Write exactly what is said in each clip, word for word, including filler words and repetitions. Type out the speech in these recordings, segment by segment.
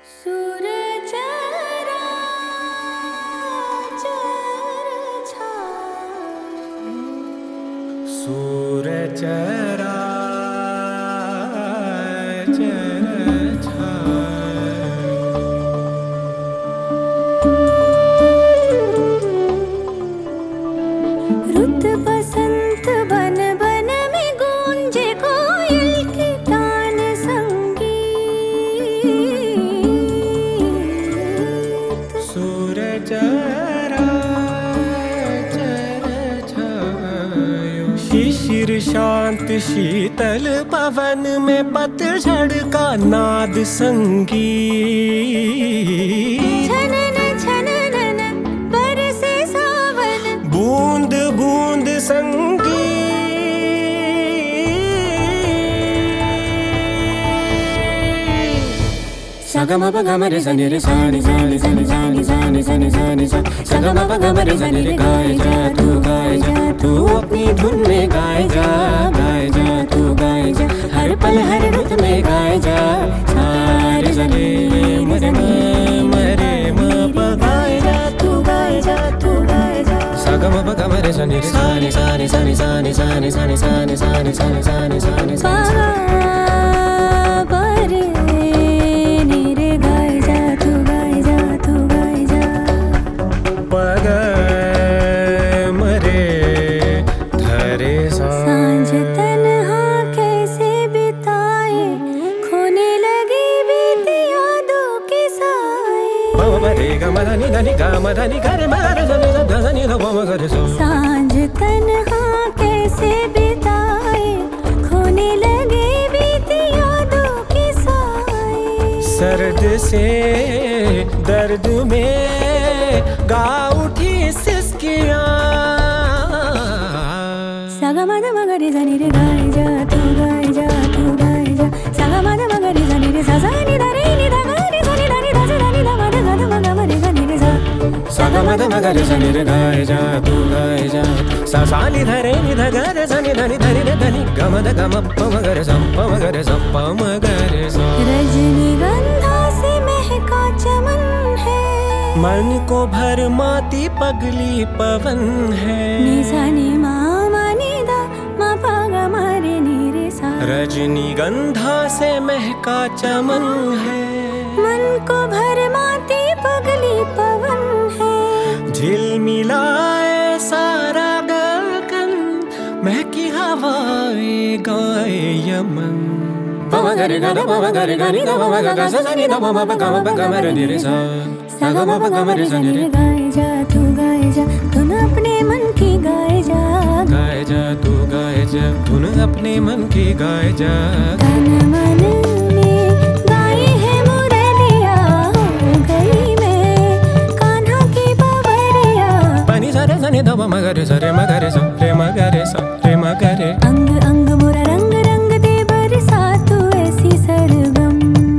सूरज राज छाए, सूरज राज छाए। रुत बसंत बन बन में गूंजे कोयल की तान संगीत। सूरज राज छायो, शिशिर शांत शीतल पवन में पतझड़ का नाद संगीत। छनन छनन बरसे सावन, बूंद बूंद संगीत। Saga ma pa ga ma re sa ni re sa ni sa ni sa ni sa ni sa ni sa ni sa ni sa. Saga ma pa ga ma re sa ni re गाए जा तू गाए जा तू अपनी धुन में गाए जा गाए जा तू गाए जा हर पल हर रुत में गाए जा सारे जने मरे मरे म प गाए जा तू गाए जा तू गाए जा। Saga ma pa ga ma re sa ni re sa ni sa ni sa ni sa ni sa ni sa ni sa ni sa ni sa ni sa ni sa ni sa ni sa। सांझ तन्हा कैसे बिताए, खोने लगी बीती यादों के साए। सांझ तन्हा कैसे बिताए, खोने लगे बीती यादों के साए। सर्द से दर्द में गा उठी सिसकियां। सागा माधा मगा रे सा नी रे गाए जा तू गाए जा तू गाए जा। सागा माधा मगा रे सा नी रे सा सा नी धा रे नी धा गा रे सा नी धा नी धा सा धा नी धा मा धा गा धा मा गा मा रे सा नी रे सा। Saga ma da ma ga re sa ni re gaए जा तू गाए जा सा सा नी धा रे नी धा गा रे सा नी धा नी धा नी रे धा नी गा मा धा गा मा प म गा रे सा प म गा रे सा प म गा रे सा। रजनीगंधा से महका चमन है, मन को भर माती पगली पवन है। नी सा नी मा मा नी धा मा पा गा मा रे नी रे सा। रजनीगंधा से महका चमन है, मन को भर माती पगली पवन है। झिलमिलाए सारा गगन, महकी हवाएं गाए यमन। प म गा रे गा धा प म गा रे गा नी धा प म गा गा सा सा नी धा प म प गा मा प गा मा रे नी रे सा। सागा मा पा गा मा रे सा नी रे गाए जा तू गाए जा धुन अपने मन की गाए जा। गाए जा तू गाए जा धुन अपने मन की गाए जा। तन मन में गाए है मुरलिया, हो गई मैं कान्हा की बावरिया। पानी सा रे सा नी धा प म गा रे सा रे म गा रे सा रे म गा रे सा रे म गा रे। अंग अंग मोरा रंग रंग दे बरसा तू ऐसी सरगम।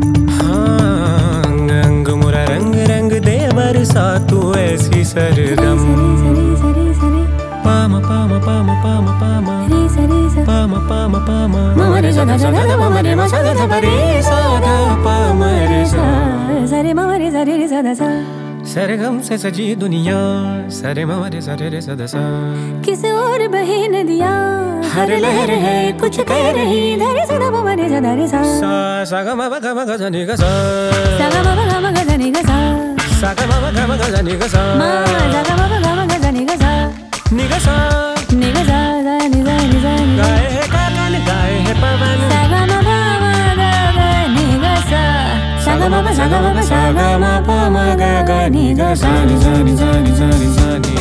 हाँ अंग अंग मोरा रंग रंग दे बरसा तू ऐसी सरगम। सरे सरे सरे पाम पाम पाम पाम पाम रे सरे सा पाम पाम पाम म म रे सा धा सा धा धा प म रे म सा धा धा प रे सा धा प म रे सा। सरे मा रे सरे रे सा धा सा। सरगम से सजी दुनिया, सरे म रे सा रे रे सा धा सा। किस ओर बहे नदियाँ, हर लहर है कुछ कह रही धरे सा धा प म रे सा धा रे सा। सा सा ग म प ग म ग सा नि ग सा। सा गा मा पा गा मा गा सा नी गा सा। सा ग म प ग म ग सा नि ग सा। मा सा गा मा पा गा मा गा सा नी गा सा। नि ग सा नी गा सा सा नी सा नी सा नी। गाए है गगन गाए है पवन। सा गा मा पा मा गा गा नी गा सा। सा गा मा पा सा गा मा पा सा गा मा पा मा गा गा नी गा सा नी सा नी सा नी सा नी सा नी।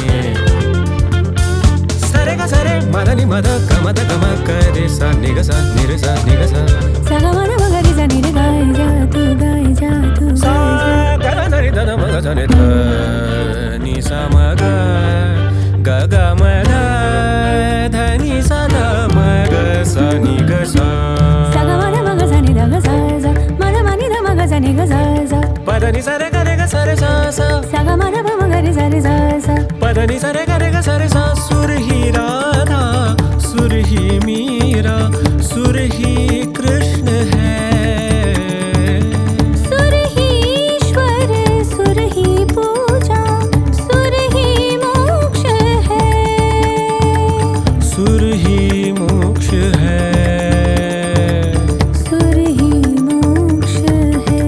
सरे ग सरे म ध नि म ध ग म ध ग म ग रे सा नि ग सा नि रे सा नि ग सा। सा गा मा धा मा गा रे सा नी रे गाए जा तू गाए जा तू सा गाए जा। ग ध नि ध न म ग सा नि ध नि सा म ग ग ग म ध ध नि सा ध म ग सा नि ग सा। सा गा मा धा मा गा सा नी धा गा सा सा मा धा मा नी धा मा गा सा नी गा सा सा। प ध नि सा रे ग रे ग सा रे सा सा। सा गा मा धा प म गा रे सा रे सा सा। प ध नि सा रे ग रे ग सा रे सा। सुर ही राधा सुर ही मीरा सुर ही कृष्ण है। सुर ही ही मोक्ष है, सुर ही मोक्ष है।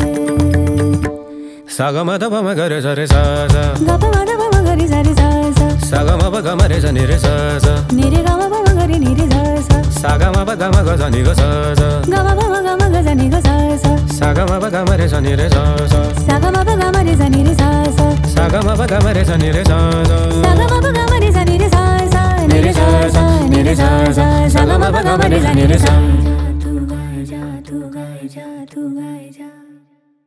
सा ग म ध प म ग रे सा रे सा सा, ग प म ध प म ग रे सा रे सा सा, सा ग म प ग म रे सा नि रे सा सा, नि रे ग म प म ग रे नि रे सा सा, सा ग म प ग म ग सा नि ग सा सा, ग म प म ग म ग सा नि ग सा सा, सा ग म प ग म रे सा नि रे सा सा, सा ग म प ग म रे सा नि रे सा सा, सा ग म प ग म रे सा नि रे सा सा, सा ग म प ग म रे सा नि रे सा सा, नि रे सा सा, नि रे सा सा, सा ग म प ग म रे सा नि रे सा।